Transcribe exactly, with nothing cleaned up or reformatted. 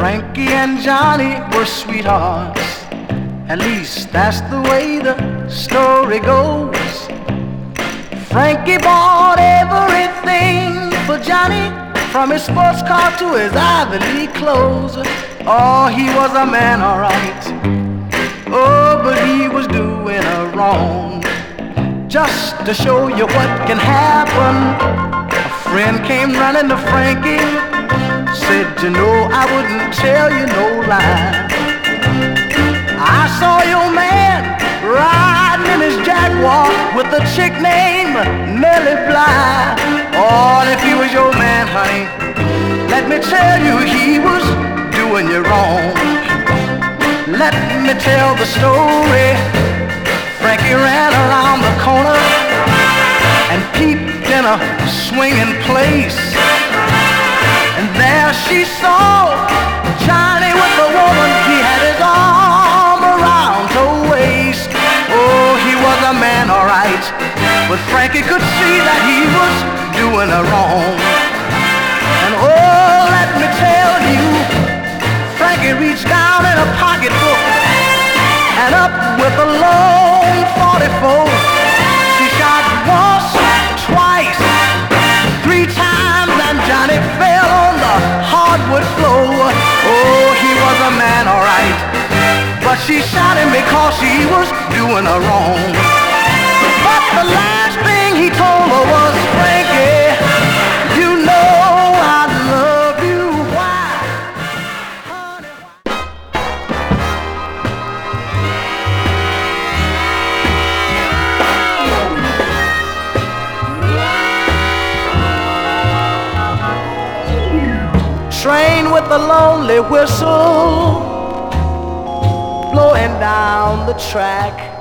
Frankie and Johnny were sweethearts. At least that's the way the story goes. Frankie bought everything for Johnny, from his sports car to his Ivy League clothes. Oh, he was a man, alright. Oh, but he was doing her wrong. Just to show you what can happen, a friend came running to Frankie, said, you know, I wouldn't tell you no lie. I saw your man riding in his Jaguar with a chick named Nellie Bly. Oh, and if he was your man, honey, let me tell you, he was doing you wrong. Let me tell the story. Frankie ran around the corner and peeped in a swinging place. And there she saw Johnny with the woman. He had his arm around her waist. Oh, he was a man, alright, but Frankie could see that he was doing her wrong. And oh, let me tell you, Frankie reached down in a pocketbook and up with a long forty-four. She shot once, twice, three times, and Johnny fell on the hardwood floor. Oh, he was a man, alright, but she shot him because he was doing her wrong. But the last thing he told her was, Frankie, you know I love you. Why? Honey, train with a lonely whistle blowing down the track.